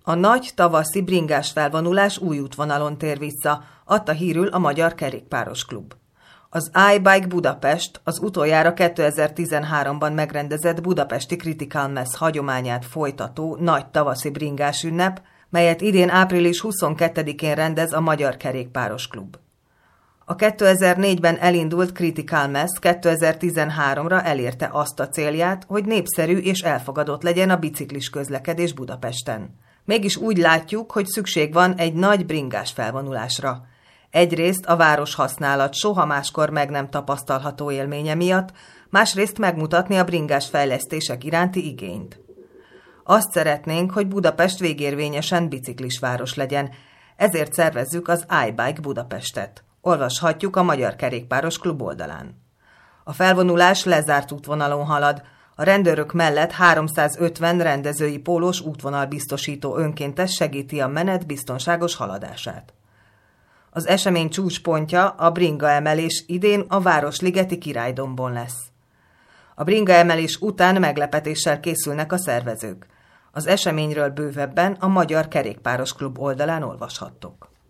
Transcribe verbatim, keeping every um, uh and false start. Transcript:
A nagy tavaszi bringás felvonulás új útvonalon tér vissza, adta hírül a Magyar Kerékpáros Klub. Az iBike Budapest az utoljára kétezer-tizenháromban megrendezett budapesti Critical Mass hagyományát folytató nagy tavaszi bringás ünnep, melyet idén április huszonkettedikén rendez a Magyar Kerékpáros Klub. A kétezer-négyben elindult Critical Mass kétezer-tizenháromra elérte azt a célját, hogy népszerű és elfogadott legyen a biciklis közlekedés Budapesten. Mégis úgy látjuk, hogy szükség van egy nagy bringás felvonulásra. Egyrészt a város használat soha máskor meg nem tapasztalható élménye miatt, másrészt megmutatni a bringás fejlesztések iránti igényt. Azt szeretnénk, hogy Budapest végérvényesen biciklisváros legyen, ezért szervezzük az iBike Budapestet. Olvashatjuk a Magyar Kerékpáros Klub oldalán. A felvonulás lezárt útvonalon halad, a rendőrök mellett háromszázötven rendezői pólós útvonalbiztosító önkéntes segíti a menet biztonságos haladását. Az esemény csúcspontja a bringa emelés idén a Városligeti Királydombon lesz. A bringa emelés után meglepetéssel készülnek a szervezők. Az eseményről bővebben a Magyar Kerékpáros Klub oldalán olvashattok.